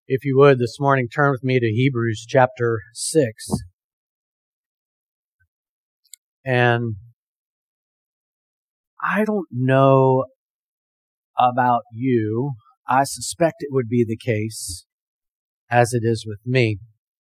If you would, this morning, turn with me to Hebrews chapter 6. And I don't know about you. I suspect it would be the case, as it is with me.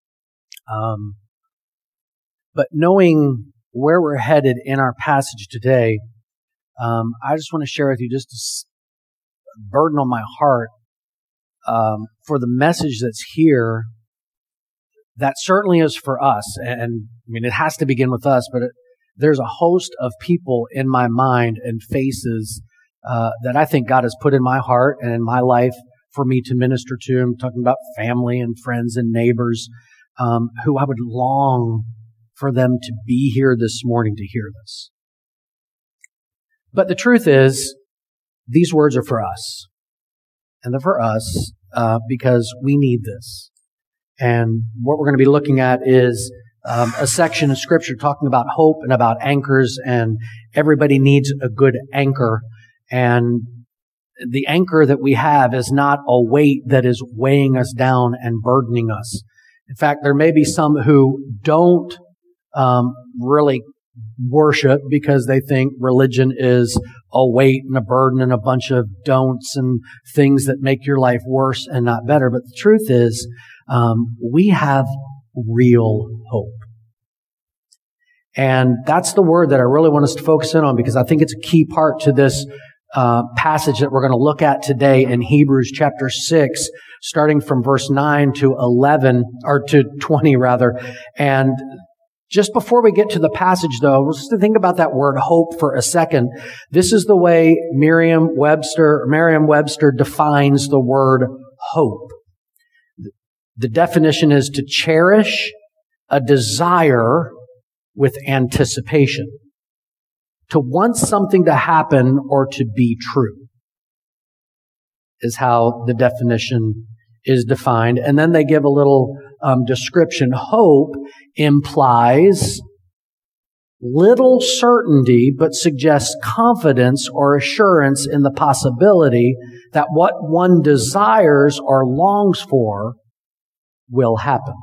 But knowing where we're headed in our passage today, I just want to share with you just a burden on my heart for the message that's here. That certainly is for us. And I mean, it has to begin with us, but there's a host of people in my mind and faces that I think God has put in my heart and in my life for me to minister to. I'm talking about family and friends and neighbors who I would long for them to be here this morning to hear this. But the truth is, these words are for us. And they're for us because we need this. And what we're going to be looking at is a section of Scripture talking about hope and about anchors, and everybody needs a good anchor. And the anchor that we have is not a weight that is weighing us down and burdening us. In fact, there may be some who don't really worship because they think religion is a weight and a burden and a bunch of don'ts and things that make your life worse and not better. But the truth is, we have real hope. And that's the word that I really want us to focus in on, because I think it's a key part to this passage that we're going to look at today in Hebrews chapter 6, starting from verse 9 to 11, or to 20 rather. And just before we get to the passage, though, just to think about that word hope for a second. This is the way Merriam-Webster defines the word hope. The definition is to cherish a desire with anticipation, to want something to happen or to be true, is how the definition is defined. And then they give a little description. Hope implies little certainty, but suggests confidence or assurance in the possibility that what one desires or longs for will happen.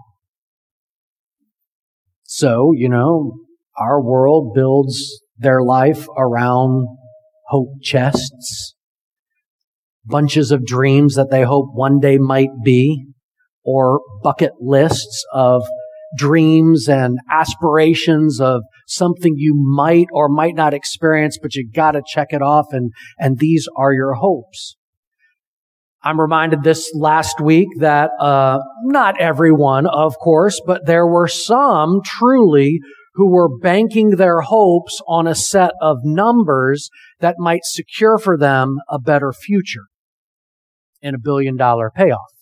So, our world builds their life around hope chests, bunches of dreams that they hope one day might be, or bucket lists of dreams and aspirations of something you might or might not experience, but you got to check it off, and these are your hopes. I'm reminded this last week that not everyone, of course, but there were some truly who were banking their hopes on a set of numbers that might secure for them a better future and $1 billion payoff.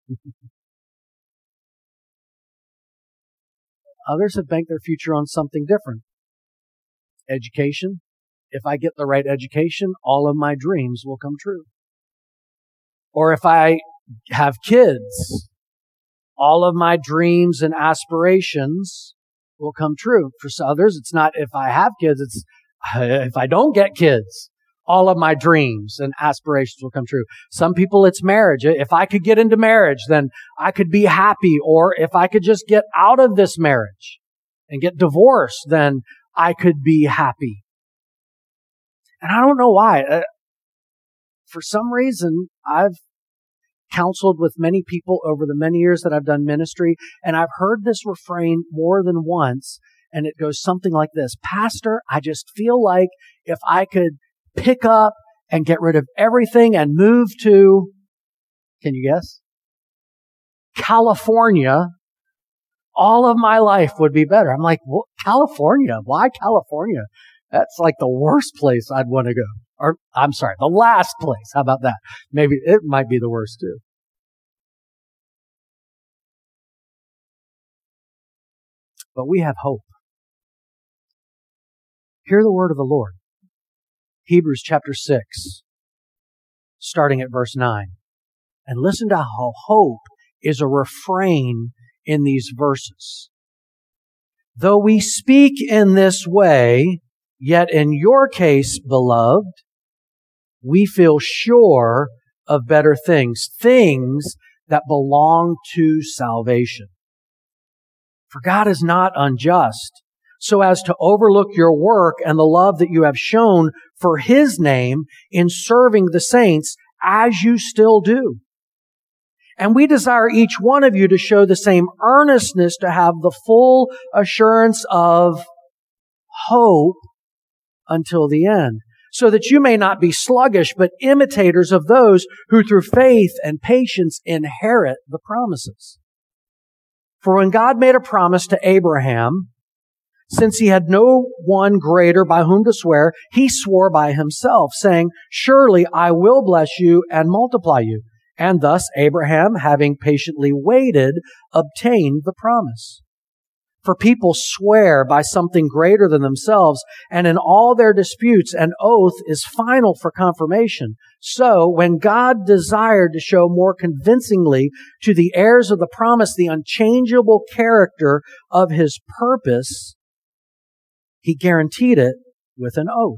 Others have banked their future on something different. Education. If I get the right education, all of my dreams will come true. Or if I have kids, all of my dreams and aspirations will come true. For others, it's not if I have kids, it's if I don't get kids, all of my dreams and aspirations will come true. Some people, it's marriage. If I could get into marriage, then I could be happy. Or if I could just get out of this marriage and get divorced, then I could be happy. And I don't know why. For some reason, I've counseled with many people over the many years that I've done ministry, and I've heard this refrain more than once, and it goes something like this: Pastor, I just feel like if I could pick up and get rid of everything and move to, can you guess? California, all of my life would be better. I'm like, well, California? Why California? That's like the worst place I'd want to go. Or, I'm sorry, the last place. How about that? Maybe it might be the worst too. But we have hope. Hear the word of the Lord. Hebrews chapter 6, starting at verse 9. And listen to how hope is a refrain in these verses. Though we speak in this way, yet in your case, beloved, we feel sure of better things, things that belong to salvation. For God is not unjust, so as to overlook your work and the love that you have shown for His name in serving the saints, as you still do. And we desire each one of you to show the same earnestness to have the full assurance of hope until the end, so that you may not be sluggish, but imitators of those who through faith and patience inherit the promises. For when God made a promise to Abraham, since he had no one greater by whom to swear, he swore by himself, saying, "Surely I will bless you and multiply you." And thus Abraham, having patiently waited, obtained the promise. For people swear by something greater than themselves, and in all their disputes an oath is final for confirmation. So, when God desired to show more convincingly to the heirs of the promise the unchangeable character of His purpose, He guaranteed it with an oath.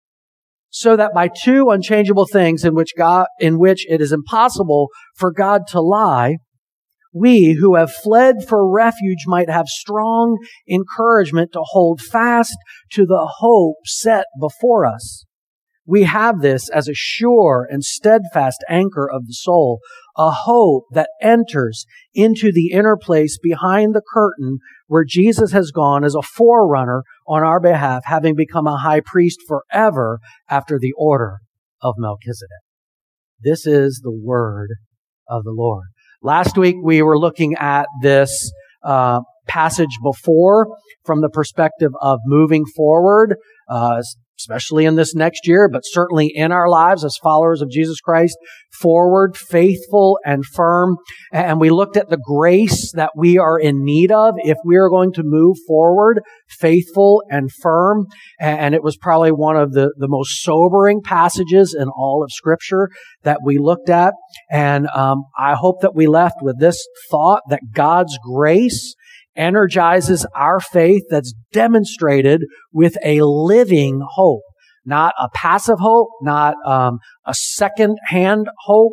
So that by two unchangeable things in which it is impossible for God to lie, we who have fled for refuge might have strong encouragement to hold fast to the hope set before us. We have this as a sure and steadfast anchor of the soul, a hope that enters into the inner place behind the curtain where Jesus has gone as a forerunner on our behalf, having become a high priest forever after the order of Melchizedek. This is the word of the Lord. Last week we were looking at this passage before from the perspective of moving forward, especially in this next year, but certainly in our lives as followers of Jesus Christ, forward, faithful, and firm. And we looked at the grace that we are in need of if we are going to move forward, faithful and firm. And it was probably one of the most sobering passages in all of Scripture that we looked at. And I hope that we left with this thought that God's grace energizes our faith that's demonstrated with a living hope. Not a passive hope, not a second-hand hope,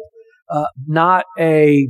not a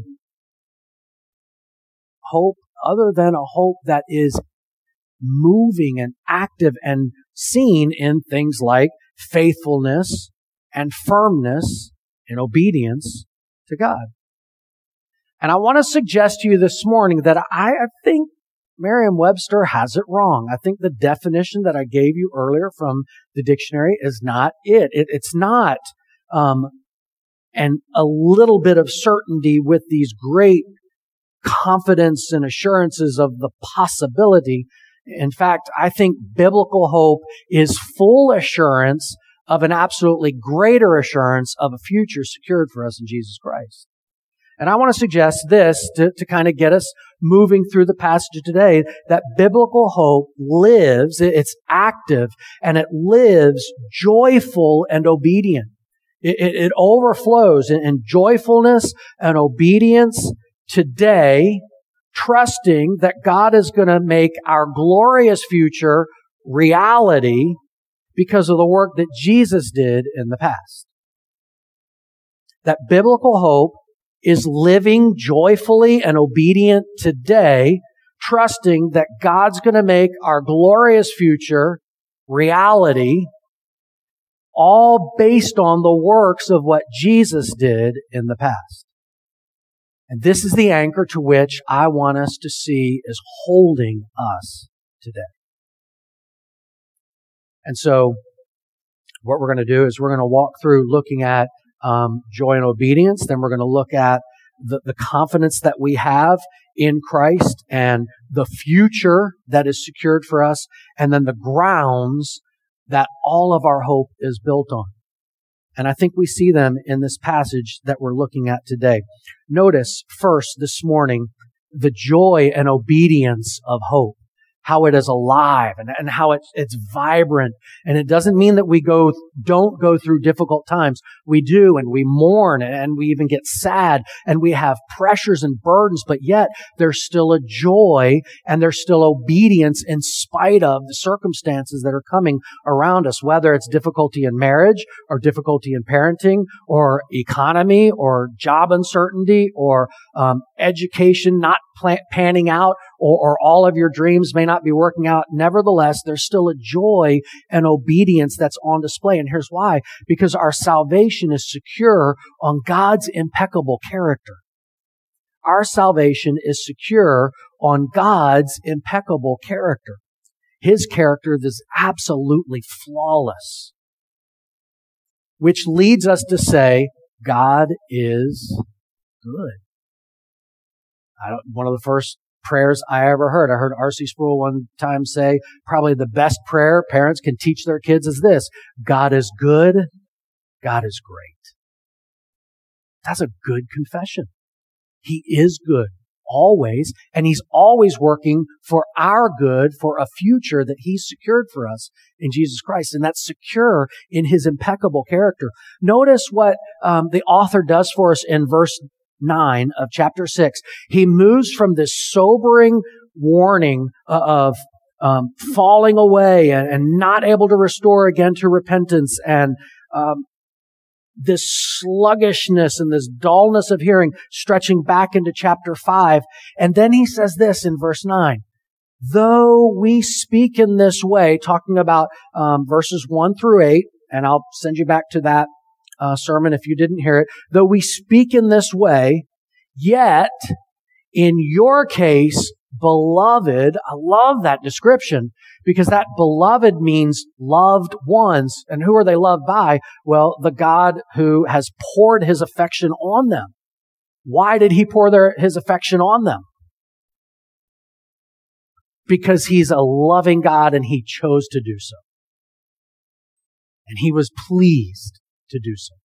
hope other than a hope that is moving and active and seen in things like faithfulness and firmness and obedience to God. And I want to suggest to you this morning that I think Merriam-Webster has it wrong. I think the definition that I gave you earlier from the dictionary is not it. It's not and a little bit of certainty with these great confidence and assurances of the possibility. In fact, I think biblical hope is full assurance of an absolutely greater assurance of a future secured for us in Jesus Christ. And I want to suggest this to kind of get us moving through the passage today, that biblical hope lives, it's active, and it lives joyful and obedient. It overflows in joyfulness and obedience today, trusting that God is going to make our glorious future reality because of the work that Jesus did in the past. That biblical hope is living joyfully and obedient today, trusting that God's going to make our glorious future reality, all based on the works of what Jesus did in the past. And this is the anchor to which I want us to see is holding us today. And so, what we're going to do is we're going to walk through looking at joy and obedience. Then we're going to look at the confidence that we have in Christ and the future that is secured for us, and then the grounds that all of our hope is built on. And I think we see them in this passage that we're looking at today. Notice first this morning the joy and obedience of hope. how it is alive and how it's vibrant. And it doesn't mean that we don't go through difficult times. We do, and we mourn, and we even get sad, and we have pressures and burdens, but yet there's still a joy and there's still obedience in spite of the circumstances that are coming around us, whether it's difficulty in marriage or difficulty in parenting or economy or job uncertainty or education not panning out, or all of your dreams may not be working out. Nevertheless, there's still a joy and obedience that's on display. And here's why. Because our salvation is secure on God's impeccable character. Our salvation is secure on God's impeccable character. His character is absolutely flawless. Which leads us to say, God is good. One of the first prayers I ever heard, I heard R.C. Sproul one time say, probably the best prayer parents can teach their kids is this: God is good, God is great. That's a good confession. He is good, always, and He's always working for our good, for a future that He's secured for us in Jesus Christ, and that's secure in His impeccable character. Notice what the author does for us in verse 9 of chapter 6. He moves from this sobering warning of falling away and not able to restore again to repentance, and this sluggishness and this dullness of hearing, stretching back into chapter 5. And then he says this in verse 9. Though we speak in this way, talking about verses 1 through 8, and I'll send you back to that sermon if you didn't hear it. Though we speak in this way, yet in your case, beloved, I love that description, because that beloved means loved ones. And who are they loved by? Well, the God who has poured His affection on them. Why did He pour His affection on them? Because He's a loving God and He chose to do so. And He was pleased to do so.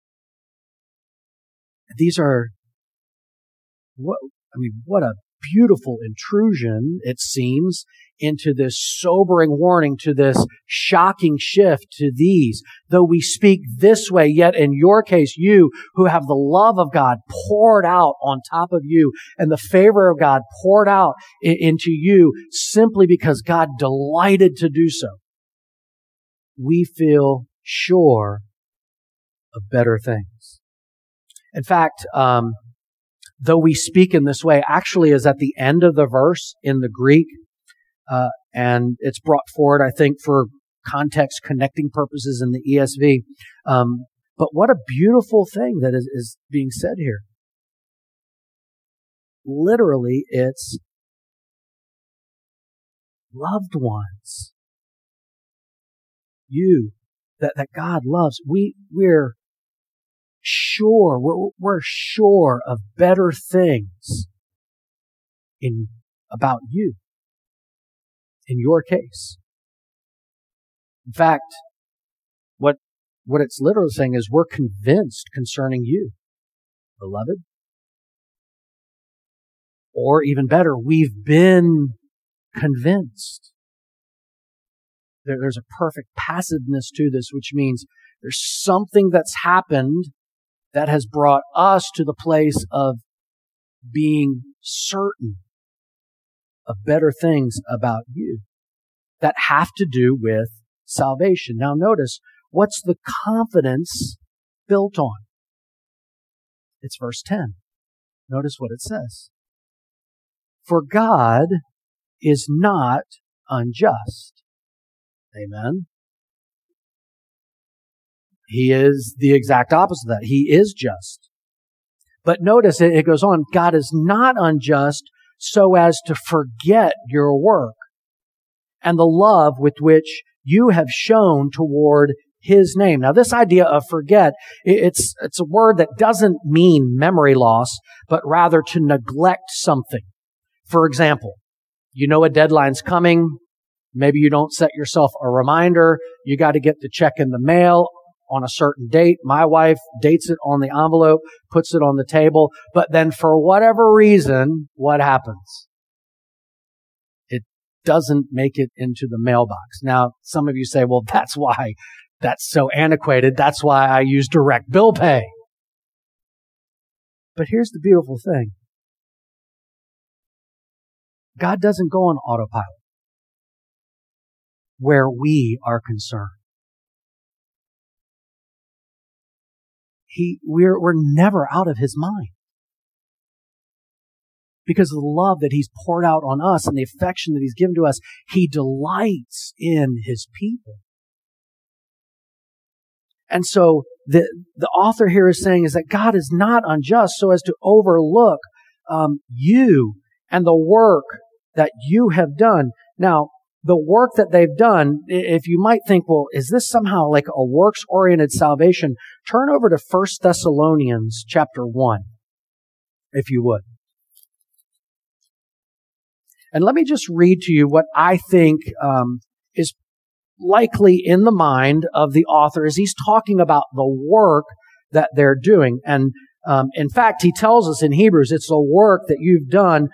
These are, what a beautiful intrusion, it seems, into this sobering warning, to this shocking shift to these. Though we speak this way, yet in your case, you who have the love of God poured out on top of you and the favor of God poured out into you simply because God delighted to do so, we feel sure of better things. In fact, though we speak in this way, actually is at the end of the verse in the Greek, and it's brought forward, I think, for context connecting purposes in the ESV. But what a beautiful thing that is being said here. Literally, it's loved ones. You, that God loves. We're sure, we're sure of better things about you, in your case. In fact, what it's literally saying is we're convinced concerning you, beloved. Or even better, we've been convinced. There's a perfect passiveness to this, which means there's something that's happened that has brought us to the place of being certain of better things about you that have to do with salvation. Now notice, what's the confidence built on? It's verse 10. Notice what it says. For God is not unjust. Amen. He is the exact opposite of that. He is just. But notice it goes on, God is not unjust so as to forget your work and the love with which you have shown toward His name. Now, this idea of forget, it's a word that doesn't mean memory loss, but rather to neglect something. For example, you know a deadline's coming. Maybe you don't set yourself a reminder. You got to get the check in the mail on a certain date. My wife dates it on the envelope, puts it on the table, but then for whatever reason, what happens? doesn't make it into the mailbox. Now, some of you say, well, that's why that's so antiquated. That's why I use direct bill pay. But here's the beautiful thing. God doesn't go on autopilot where we are concerned. We're never out of His mind. Because of the love that He's poured out on us and the affection that He's given to us, He delights in His people. And so the author here is saying is that God is not unjust so as to overlook you and the work that you have done. Now, the work that they've done, if you might think, well, is this somehow like a works-oriented salvation? Turn over to 1 Thessalonians chapter 1, if you would. And let me just read to you what I think is likely in the mind of the author as he's talking about the work that they're doing. And in fact, he tells us in Hebrews, it's the work that you've done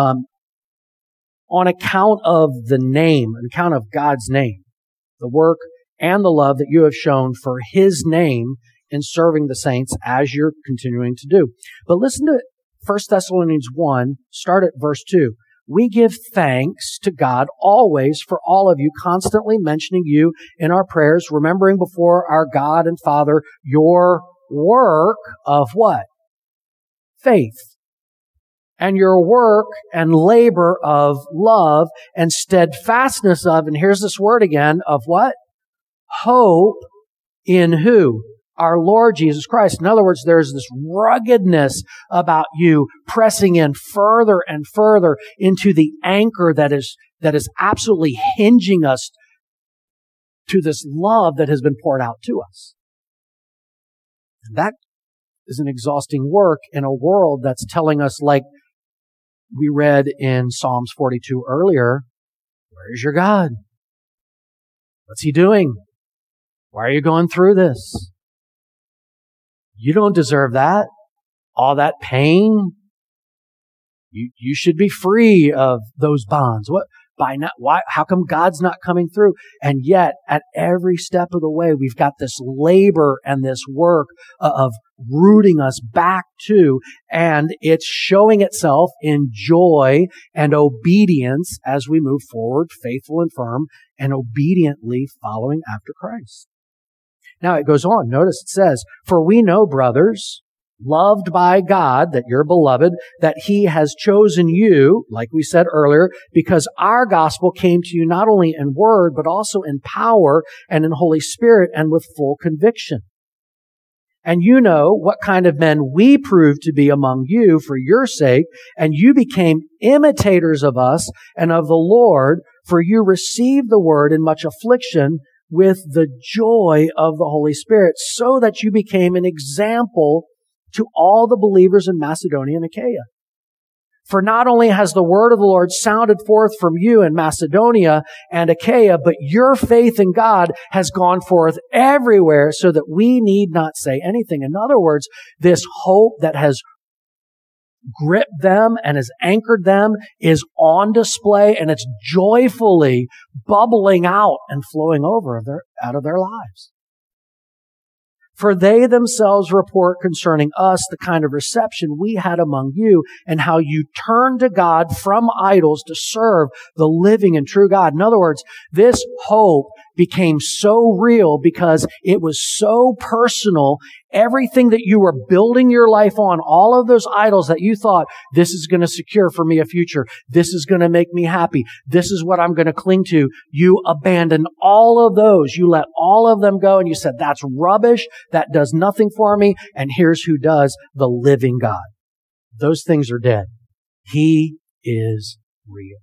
on account of the name, on account of God's name, the work and the love that you have shown for His name in serving the saints as you're continuing to do. But listen to 1 Thessalonians 1, start at verse 2. We give thanks to God always for all of you, constantly mentioning you in our prayers, remembering before our God and Father your work of what? Faith. And your work and labor of love and steadfastness of, and here's this word again, of what? Hope in who? Our Lord Jesus Christ. In other words, there's this ruggedness about you pressing in further and further into the anchor that is absolutely hinging us to this love that has been poured out to us. And that is an exhausting work in a world that's telling us, like we read in Psalms 42 earlier, where is your God? What's He doing? Why are you going through this? You don't deserve that. All that pain. You should be free of those bonds. Why? How come God's not coming through? And yet, at every step of the way, we've got this labor and this work of rooting us back to, and it's showing itself in joy and obedience as we move forward, faithful and firm, and obediently following after Christ. Now it goes on. Notice it says, for we know, brothers, loved by God, that you're beloved, that He has chosen you, like we said earlier, because our gospel came to you not only in word, but also in power and in Holy Spirit and with full conviction. And you know what kind of men we proved to be among you for your sake, and you became imitators of us and of the Lord, for you received the word in much affliction with the joy of the Holy Spirit, so that you became an example to all the believers in Macedonia and Achaia. For not only has the word of the Lord sounded forth from you in Macedonia and Achaia, but your faith in God has gone forth everywhere, so that we need not say anything. In other words, this hope that has gripped them and has anchored them is on display, and it's joyfully bubbling out and flowing over out of their lives. For they themselves report concerning us the kind of reception we had among you, and how you turned to God from idols to serve the living and true God. In other words, this hope became so real because it was so personal. Everything that you were building your life on, all of those idols that you thought, this is going to secure for me a future, this is going to make me happy, this is what I'm going to cling to, you abandoned all of those. You let all of them go, and you said, that's rubbish, that does nothing for me, and here's who does, the living God. Those things are dead. He is real.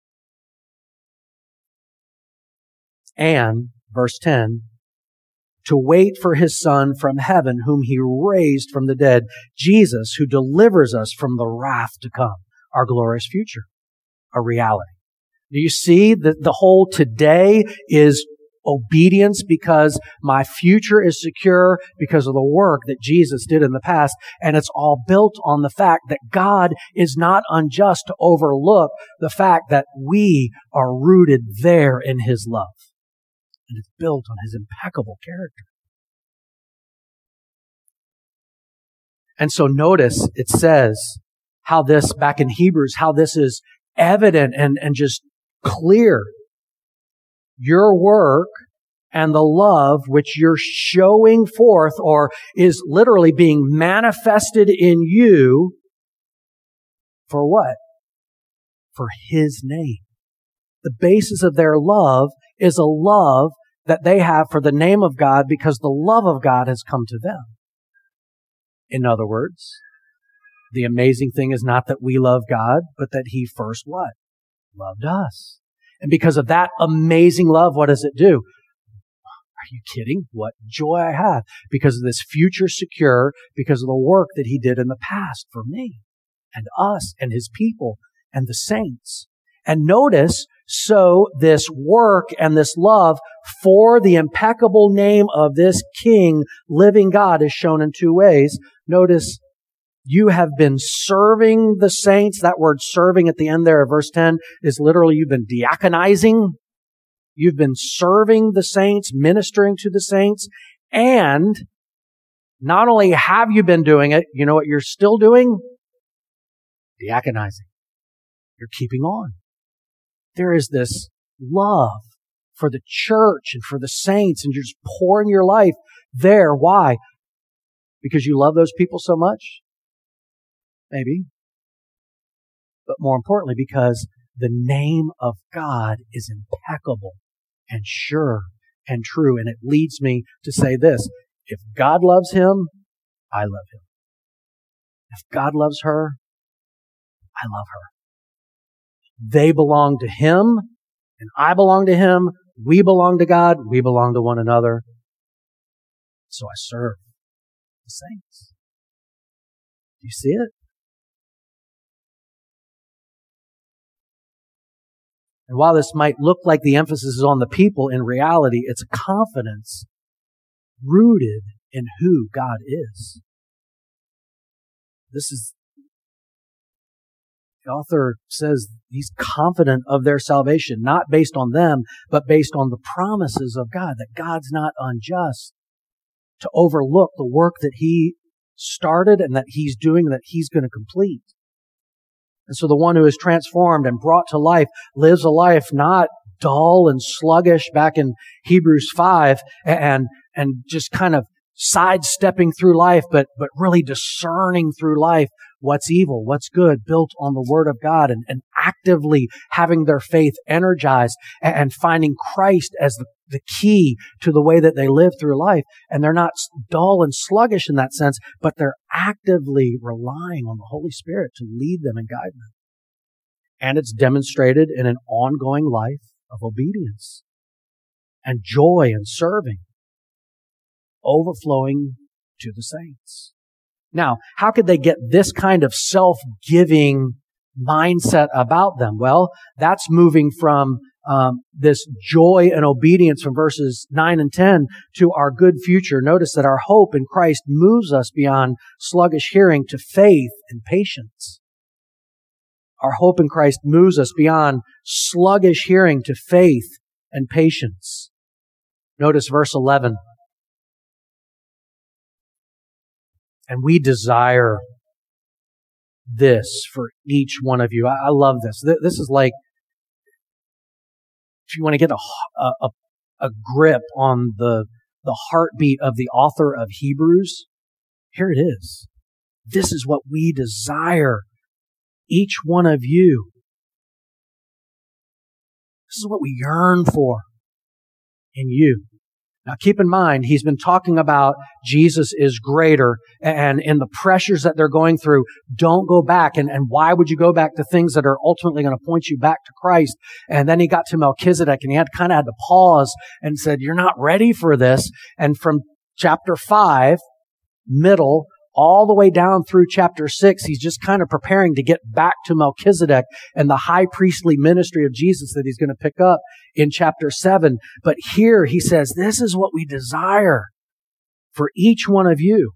And, verse 10, to wait for His Son from heaven, whom He raised from the dead, Jesus, who delivers us from the wrath to come, our glorious future, a reality. Do you see that the whole today is obedience because my future is secure because of the work that Jesus did in the past. And it's all built on the fact that God is not unjust to overlook the fact that we are rooted there in His love. And it's built on His impeccable character. And so notice it says how this, back in Hebrews, how this is evident and just clear. Your work and the love which you're showing forth, or is literally being manifested in you, for what? For His name. The basis of their love is a love that they have for the name of God because the love of God has come to them. In other words, the amazing thing is not that we love God, but that He first what? Loved us. And because of that amazing love, what does it do? Are you kidding? What joy I have because of this future secure, because of the work that He did in the past for me and us and His people and the saints. And notice, so this work and this love for the impeccable name of this King, living God, is shown in two ways. Notice, you have been serving the saints. That word serving at the end there of verse 10 is literally you've been diaconizing. You've been serving the saints, ministering to the saints. And not only have you been doing it, you know what you're still doing? Diaconizing. You're keeping on. There is this love for the church and for the saints, and you're just pouring your life there. Why? Because you love those people so much? Maybe. But more importantly, because the name of God is impeccable and sure and true. And it leads me to say this. If God loves him, I love him. If God loves her, I love her. They belong to Him, and I belong to Him. We belong to God. We belong to one another. So I serve the saints. Do you see it? And while this might look like the emphasis is on the people, in reality, it's a confidence rooted in who God is. The author says he's confident of their salvation, not based on them, but based on the promises of God, that God's not unjust to overlook the work that He started and that He's doing, that He's going to complete. And so the one who is transformed and brought to life lives a life not dull and sluggish back in Hebrews 5 and just kind of sidestepping through life, but really discerning through life what's evil, what's good, built on the Word of God, and actively having their faith energized and finding Christ as the key to the way that they live through life. And they're not dull and sluggish in that sense, but they're actively relying on the Holy Spirit to lead them and guide them. And it's demonstrated in an ongoing life of obedience and joy and serving, overflowing to the saints. Now, how could they get this kind of self-giving mindset about them? Well, that's moving from this joy and obedience from verses 9 and 10 to our good future. Notice that our hope in Christ moves us beyond sluggish hearing to faith and patience. Our hope in Christ moves us beyond sluggish hearing to faith and patience. Notice verse 11. And we desire this for each one of you. I love this. This is like, if you want to get a grip on the heartbeat of the author of Hebrews, here it is. This is what we desire, each one of you. This is what we yearn for in you. Now keep in mind, he's been talking about Jesus is greater, and in the pressures that they're going through, don't go back. And why would you go back to things that are ultimately going to point you back to Christ? And then he got to Melchizedek, and he had to pause and said, you're not ready for this. And from chapter 5, middle, all the way down through chapter 6, he's just kind of preparing to get back to Melchizedek and the high priestly ministry of Jesus that he's going to pick up in chapter 7. But here he says, this is what we desire for each one of you.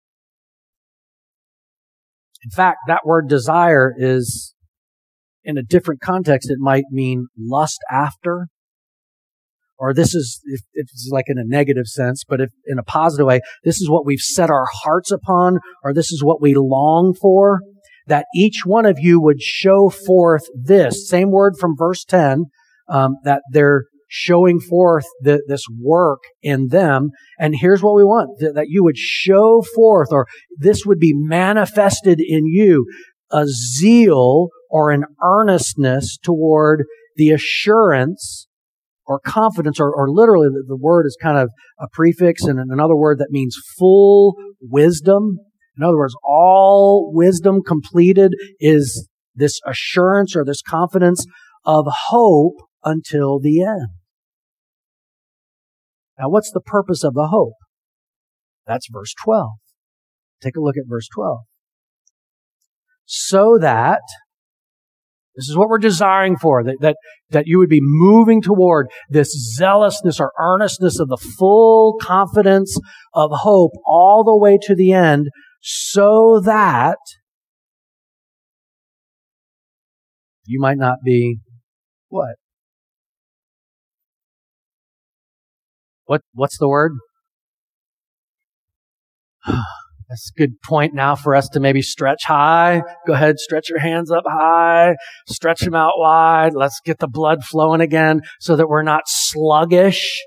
In fact, that word desire is, in a different context, it might mean lust after. Or this is, if it's like in a negative sense, but if in a positive way, this is what we've set our hearts upon, or this is what we long for, that each one of you would show forth this, same word from verse 10, that they're showing forth this work in them. And here's what we want, that you would show forth, or this would be manifested in you, a zeal or an earnestness toward the assurance or confidence, or literally the word is kind of a prefix and another word that means full wisdom. In other words, all wisdom completed is this assurance or this confidence of hope until the end. Now, what's the purpose of the hope? That's verse 12. Take a look at verse 12. So that, this is what we're desiring for, that you would be moving toward this zealousness or earnestness of the full confidence of hope all the way to the end, so that you might not be what? What's the word? That's a good point now for us to maybe stretch high. Go ahead, stretch your hands up high, stretch them out wide. Let's get the blood flowing again so that we're not sluggish.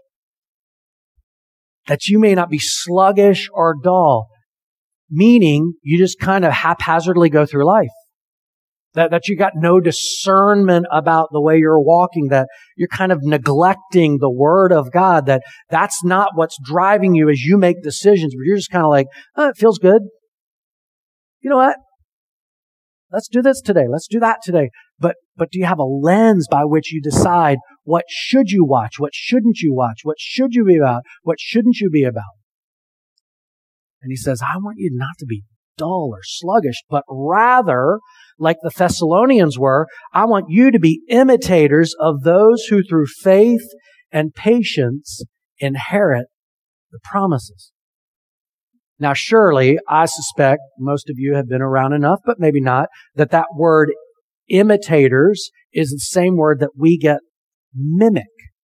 That you may not be sluggish or dull. Meaning, you just kind of haphazardly go through life. That you got no discernment about the way you're walking, that you're kind of neglecting the Word of God, that's not what's driving you as you make decisions, but you're just kind of like, oh, it feels good. You know what? Let's do this today. Let's do that today. But do you have a lens by which you decide what should you watch? What shouldn't you watch? What should you be about? What shouldn't you be about? And he says, I want you not to be dull or sluggish, but rather, like the Thessalonians were, I want you to be imitators of those who through faith and patience inherit the promises. Now, surely, I suspect most of you have been around enough, but maybe not, that word imitators is the same word that we get mimic.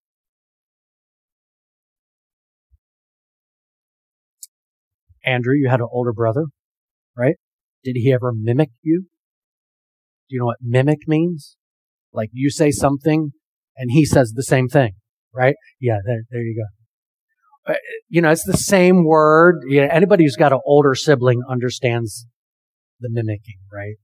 Andrew, you had an older brother, right? Did he ever mimic you? Do you know what mimic means? Like you say something and he says the same thing, right? Yeah, there you go. It's the same word. Yeah, anybody who's got an older sibling understands the mimicking, right?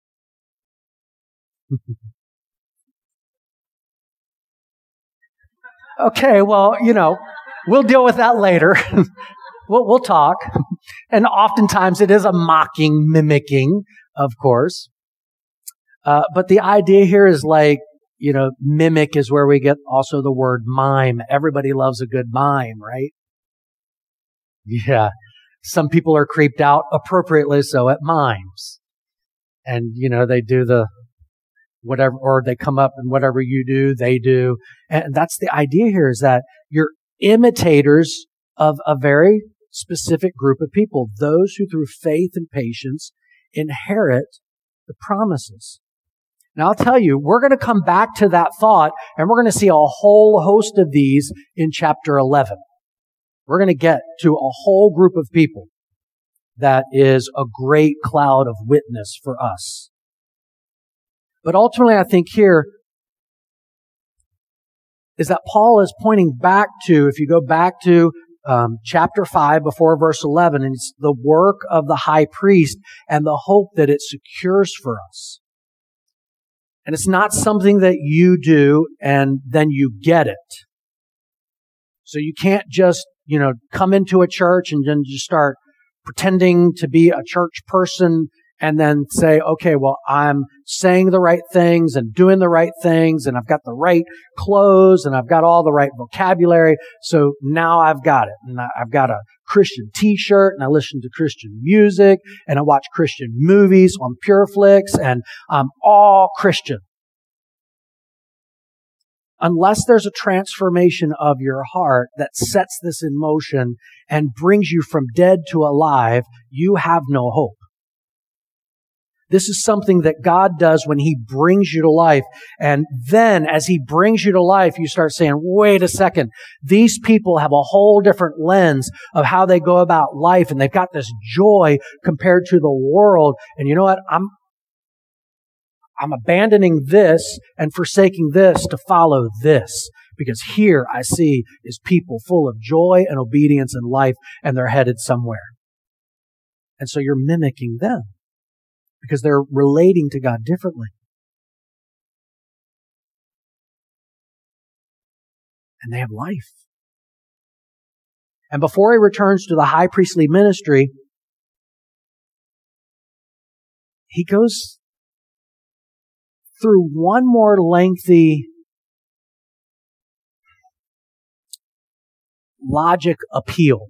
Okay, well, we'll deal with that later. We'll talk. And oftentimes it is a mocking, mimicking, of course. But the idea here is like, mimic is where we get also the word mime. Everybody loves a good mime, right? Yeah. Some people are creeped out, appropriately so, at mimes. And, they do the whatever, or they come up and whatever you do, they do. And that's the idea here, is that you're imitators of a very specific group of people, those who through faith and patience inherit the promises. Now, I'll tell you, we're going to come back to that thought, and we're going to see a whole host of these in chapter 11. We're going to get to a whole group of people that is a great cloud of witness for us. But ultimately, I think here is that Paul is pointing back to, if you go back to chapter 5 before verse 11, and it's the work of the high priest and the hope that it secures for us. And it's not something that you do and then you get it. So you can't just, come into a church and then just start pretending to be a church person and then say, okay, well, I'm saying the right things and doing the right things and I've got the right clothes and I've got all the right vocabulary. So now I've got it and I've got a Christian t-shirt, and I listen to Christian music, and I watch Christian movies on PureFlix, and I'm all Christian. Unless there's a transformation of your heart that sets this in motion and brings you from dead to alive, you have no hope. This is something that God does when He brings you to life. And then as He brings you to life, you start saying, wait a second, these people have a whole different lens of how they go about life, and they've got this joy compared to the world. And you know what? I'm abandoning this and forsaking this to follow this. Because here I see is people full of joy and obedience in life, and they're headed somewhere. And so you're mimicking them because they're relating to God differently. And they have life. And before He returns to the high priestly ministry, He goes through one more lengthy logic appeal.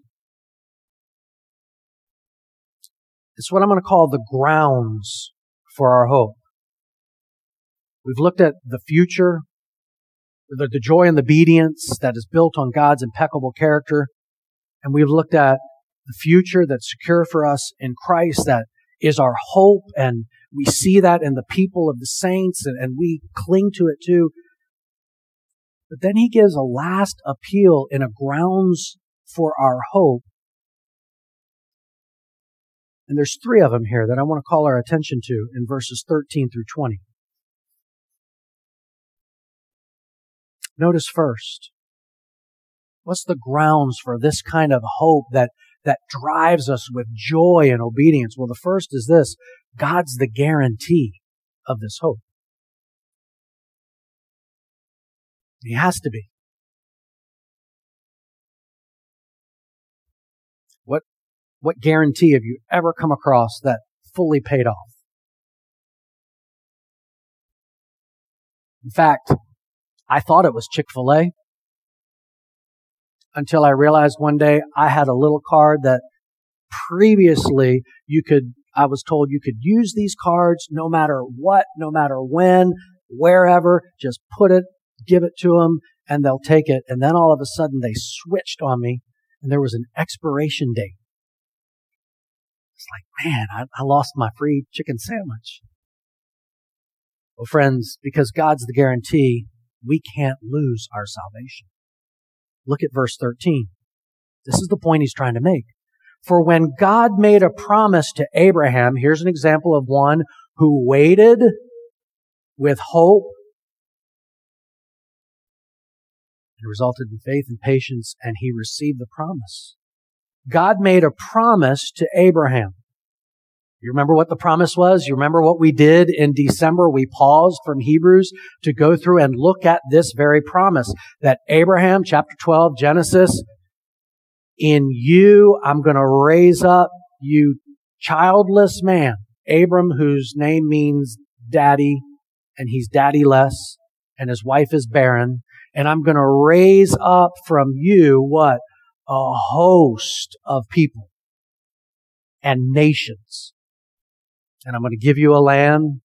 It's what I'm going to call the grounds for our hope. We've looked at the future, the joy and the obedience that is built on God's impeccable character. And we've looked at the future that's secure for us in Christ, that is our hope, and we see that in the people of the saints, and we cling to it too. But then He gives a last appeal in a grounds for our hope. And there's 3 of them here that I want to call our attention to in verses 13 through 20. Notice first, what's the grounds for this kind of hope that drives us with joy and obedience? Well, the first is this: God's the guarantee of this hope. He has to be. What guarantee have you ever come across that fully paid off? In fact, I thought it was Chick-fil-A until I realized one day I had a little card that previously I was told you could use these cards no matter what, no matter when, wherever, just put it, give it to them, and they'll take it. And then all of a sudden they switched on me, and there was an expiration date. It's like, man, I lost my free chicken sandwich. Well, friends, because God's the guarantee, we can't lose our salvation. Look at verse 13. This is the point He's trying to make. For when God made a promise to Abraham, here's an example of one who waited with hope, it resulted in faith and patience, and he received the promise. God made a promise to Abraham. You remember what the promise was? You remember what we did in December? We paused from Hebrews to go through and look at this very promise that Abraham, chapter 12, Genesis, in you I'm going to raise up you childless man, Abram, whose name means daddy, and he's daddyless, and his wife is barren, and I'm going to raise up from you what? A host of people and nations. And I'm going to give you a land,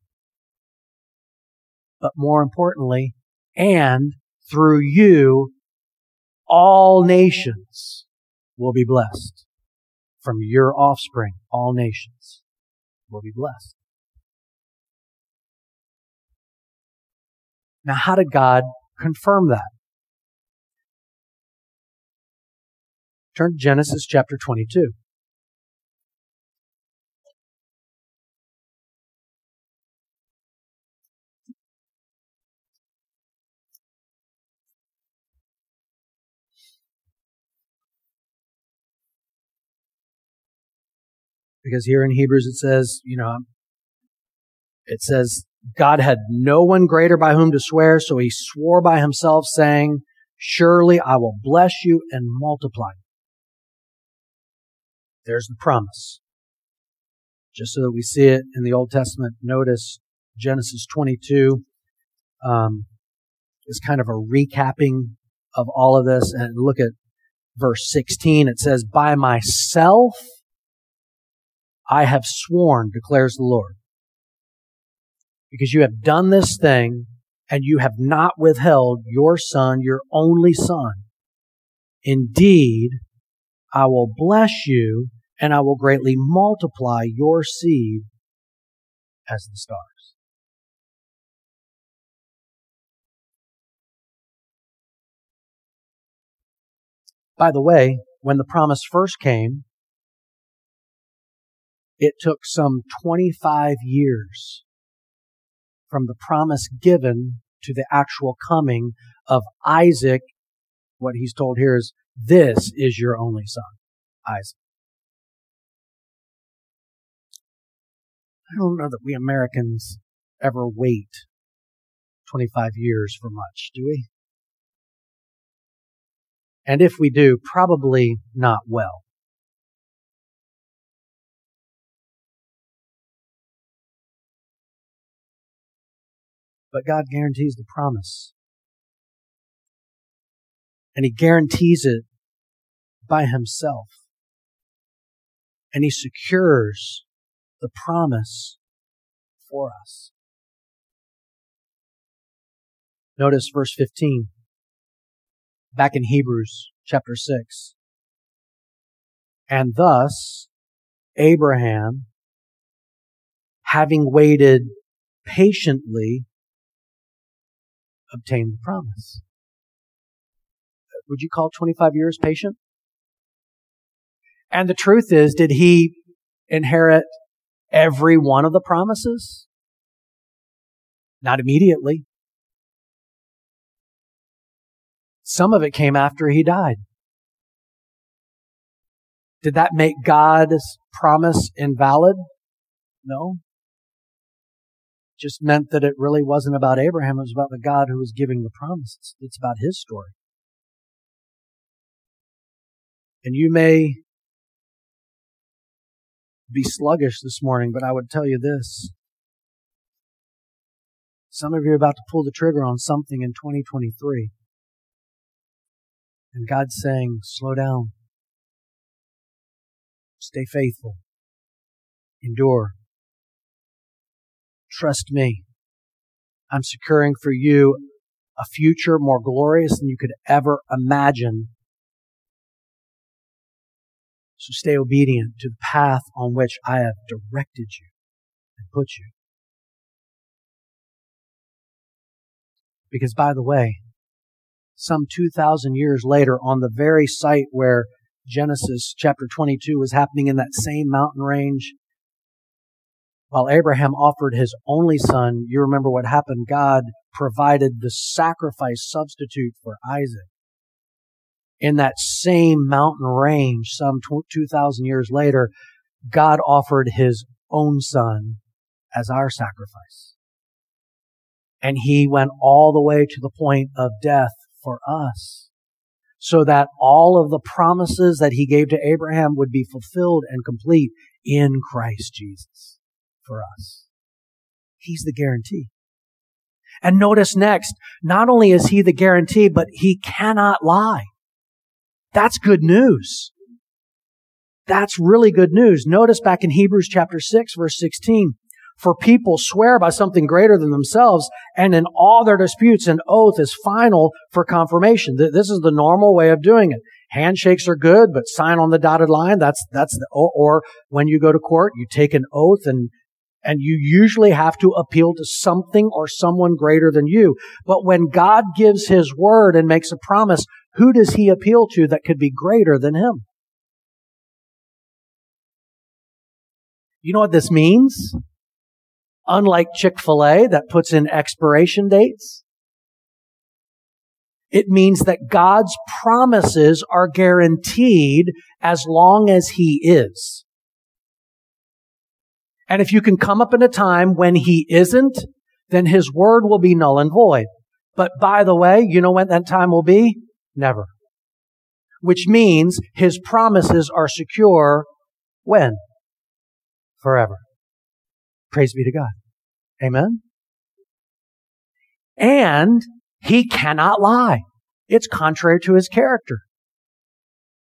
but more importantly, and through you, all nations will be blessed. From your offspring, all nations will be blessed. Now, how did God confirm that? Turn to Genesis chapter 22. Because here in Hebrews it says, God had no one greater by whom to swear, so He swore by Himself, saying, surely I will bless you and multiply. There's the promise. Just so that we see it in the Old Testament, notice Genesis 22 is kind of a recapping of all of this. And look at verse 16, it says, "By myself I have sworn, declares the Lord, because you have done this thing, and you have not withheld your son, your only son. Indeed, I will bless you, and I will greatly multiply your seed as the stars." By the way, when the promise first came, it took some 25 years from the promise given to the actual coming of Isaac. What he's told here is, "This is your only son, Isaac." I don't know that we Americans ever wait 25 years for much, do we? And if we do, probably not well. But God guarantees the promise. And He guarantees it by Himself. And He secures the promise for us. Notice verse 15. Back in Hebrews chapter 6. "And thus Abraham, having waited patiently, obtained the promise." Would you call 25 years patient? And the truth is, did he inherit every one of the promises? Not immediately. Some of it came after he died. Did that make God's promise invalid? No. It just meant that it really wasn't about Abraham. It was about the God who was giving the promises. It's about His story. And you may be sluggish this morning, but I would tell you this. Some of you are about to pull the trigger on something in 2023. And God's saying, slow down. Stay faithful. Endure. Trust me. I'm securing for you a future more glorious than you could ever imagine. So stay obedient to the path on which I have directed you and put you. Because, by the way, some 2,000 years later, on the very site where Genesis chapter 22 was happening, in that same mountain range, while Abraham offered his only son, you remember what happened. God provided the sacrifice substitute for Isaac. In that same mountain range, some 2,000 years later, God offered His own son as our sacrifice. And He went all the way to the point of death for us, so that all of the promises that He gave to Abraham would be fulfilled and complete in Christ Jesus for us. He's the guarantee. And notice next, not only is He the guarantee, but He cannot lie. That's good news. That's really good news. Notice back in Hebrews chapter 6, verse 16, "For people swear by something greater than themselves, and in all their disputes an oath is final for confirmation." This is the normal way of doing it. Handshakes are good, but sign on the dotted line. Or when you go to court, you take an oath, and you usually have to appeal to something or someone greater than you. But when God gives His word and makes a promise, who does He appeal to that could be greater than Him? You know what this means? Unlike Chick-fil-A that puts in expiration dates, it means that God's promises are guaranteed as long as He is. And if you can come up in a time when He isn't, then His word will be null and void. But by the way, you know when that time will be? Never. Which means His promises are secure when? Forever. Praise be to God. Amen? And He cannot lie. It's contrary to His character.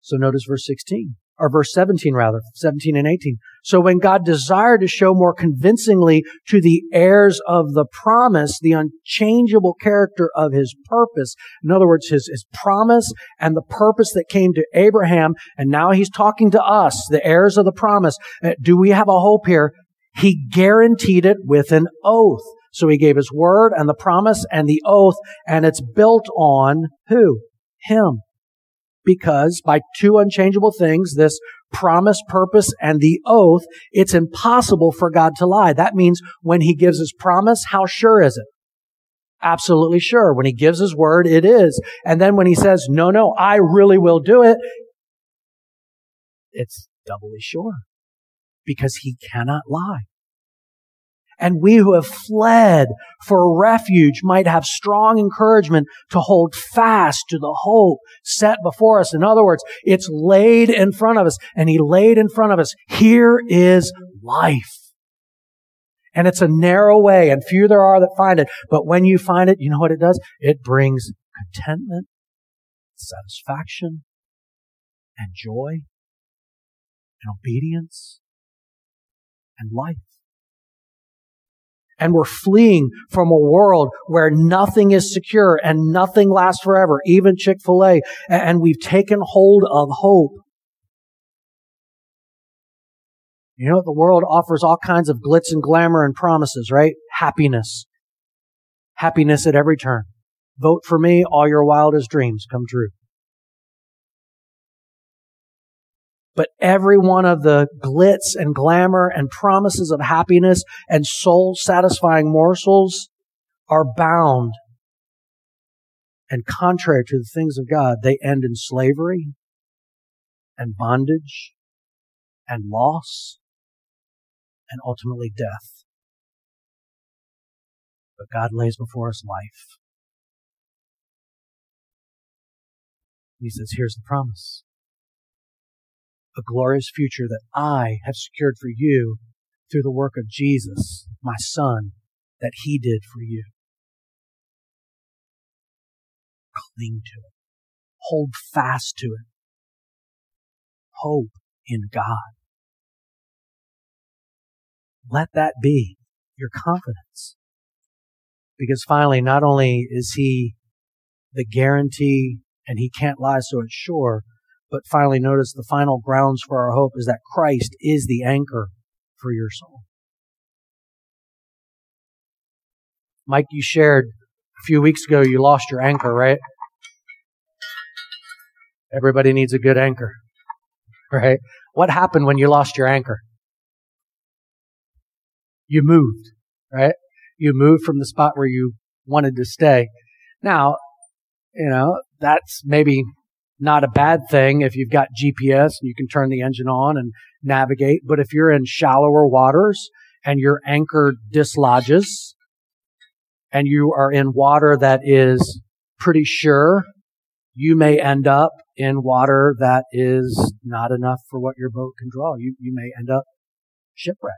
So notice verse 16, or verse 17 rather, 17 and 18. So when God desired to show more convincingly to the heirs of the promise the unchangeable character of his purpose, in other words, his promise and the purpose that came to Abraham, and now he's talking to us, the heirs of the promise. Do we have a hope here? He guaranteed it with an oath. So he gave his word and the promise and the oath, and it's built on who? Him. Because by two unchangeable things, this promise, purpose, and the oath, it's impossible for God to lie. That means when he gives his promise, how sure is it? Absolutely sure. When he gives his word, it is. And then when he says, no, I really will do it, it's doubly sure. Because he cannot lie. And we who have fled for refuge might have strong encouragement to hold fast to the hope set before us. In other words, it's laid in front of us, and he laid in front of us, here is life. And it's a narrow way, and few there are that find it. But when you find it, you know what it does? It brings contentment, satisfaction, and joy, and obedience, and life. And we're fleeing from a world where nothing is secure and nothing lasts forever, even Chick-fil-A. And we've taken hold of hope. You know what? The world offers all kinds of glitz and glamour and promises, right? Happiness. Happiness at every turn. Vote for me, all your wildest dreams come true. But every one of the glitz and glamour and promises of happiness and soul-satisfying morsels are bound. And contrary to the things of God, they end in slavery and bondage and loss and ultimately death. But God lays before us life. He says, here's the promise. A glorious future that I have secured for you through the work of Jesus, my Son, that he did for you. Cling to it. Hold fast to it. Hope in God. Let that be your confidence. Because finally, not only is he the guarantee and he can't lie, so it's sure, but finally, notice the final grounds for our hope is that Christ is the anchor for your soul. Mike, you shared a few weeks ago you lost your anchor, right? Everybody needs a good anchor, right? What happened when you lost your anchor? You moved, right? You moved from the spot where you wanted to stay. Now, that's maybe not a bad thing if you've got GPS and you can turn the engine on and navigate. But if you're in shallower waters and your anchor dislodges and you are in water that is pretty sure, you may end up in water that is not enough for what your boat can draw. You may end up shipwrecked.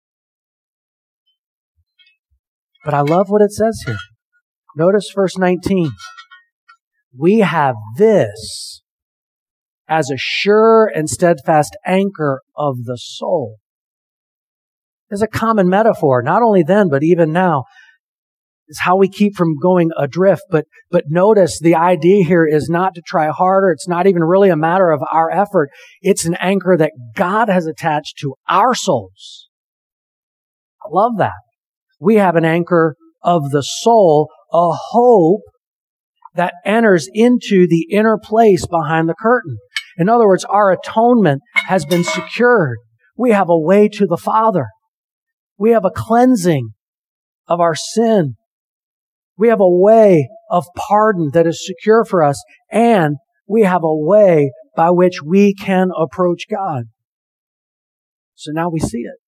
But I love what it says here. Notice verse 19. We have this as a sure and steadfast anchor of the soul. There's a common metaphor, not only then, but even now. It's how we keep from going adrift. But notice the idea here is not to try harder. It's not even really a matter of our effort. It's an anchor that God has attached to our souls. I love that. We have an anchor of the soul, a hope that enters into the inner place behind the curtain. In other words, our atonement has been secured. We have a way to the Father. We have a cleansing of our sin. We have a way of pardon that is secure for us, and we have a way by which we can approach God. So now we see it.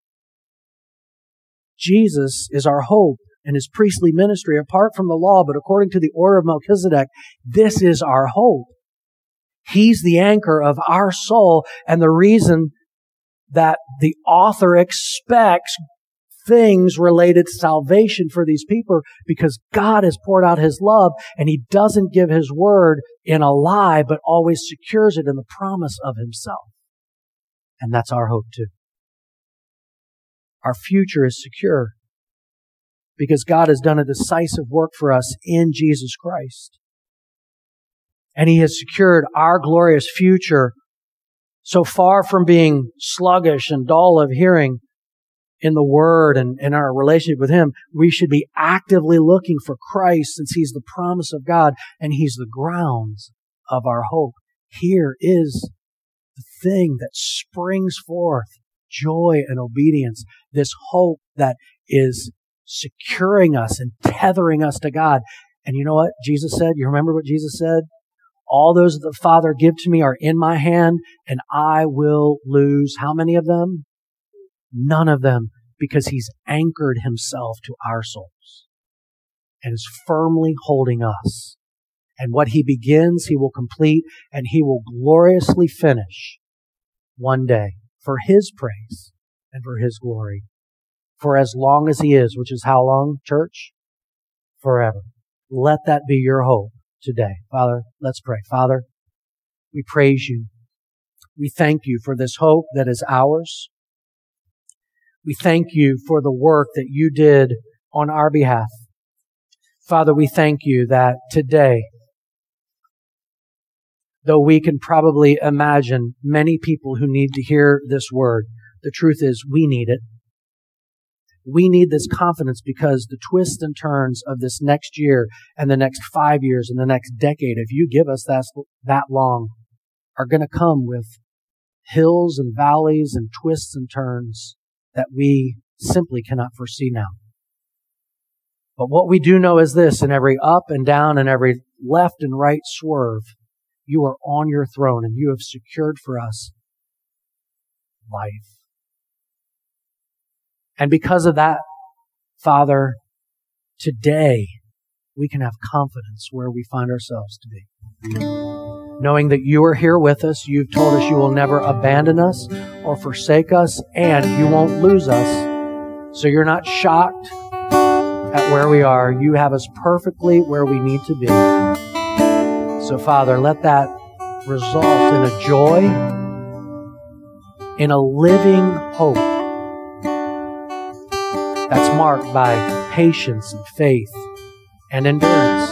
Jesus is our hope and his priestly ministry apart from the law, but according to the order of Melchizedek, this is our hope. He's the anchor of our soul, and the reason that the author expects things related to salvation for these people because God has poured out His love and He doesn't give His word in a lie, but always secures it in the promise of Himself. And that's our hope too. Our future is secure because God has done a decisive work for us in Jesus Christ. And He has secured our glorious future. So far from being sluggish and dull of hearing in the Word and in our relationship with Him, we should be actively looking for Christ since He's the promise of God and He's the grounds of our hope. Here is the thing that springs forth joy and obedience, this hope that is securing us and tethering us to God. And you know what Jesus said? You remember what Jesus said? All those that the Father give to me are in my hand, and I will lose how many of them? None of them, because He's anchored Himself to our souls and is firmly holding us. And what He begins, He will complete, and He will gloriously finish one day for His praise and for His glory. For as long as He is, which is how long, church? Forever. Let that be your hope today. Father, let's pray. Father, we praise You. We thank You for this hope that is ours. We thank You for the work that You did on our behalf. Father, we thank You that today, though we can probably imagine many people who need to hear this word, the truth is we need it. We need this confidence because the twists and turns of this next year and the next 5 years and the next decade, if You give us that long, are going to come with hills and valleys and twists and turns that we simply cannot foresee now. But what we do know is this: in every up and down and every left and right swerve, You are on Your throne and You have secured for us life. And because of that, Father, today we can have confidence where we find ourselves to be. Knowing that You are here with us, You've told us You will never abandon us or forsake us, and You won't lose us. So You're not shocked at where we are. You have us perfectly where we need to be. So Father, let that result in a joy, in a living hope that's marked by patience and faith and endurance.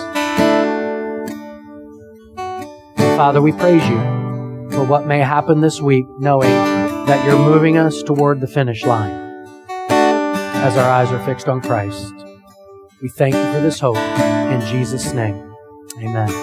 And Father, we praise You for what may happen this week, knowing that You're moving us toward the finish line as our eyes are fixed on Christ. We thank You for this hope. In Jesus' name, amen.